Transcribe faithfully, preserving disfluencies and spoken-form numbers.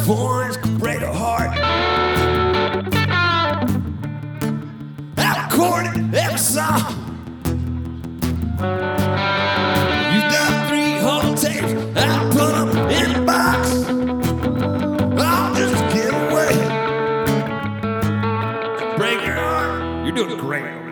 voice could break a heart. I've recorded every song. You've done three hundred tapes. I put them in the box. I'll just get away. Break your heart. You're doing great.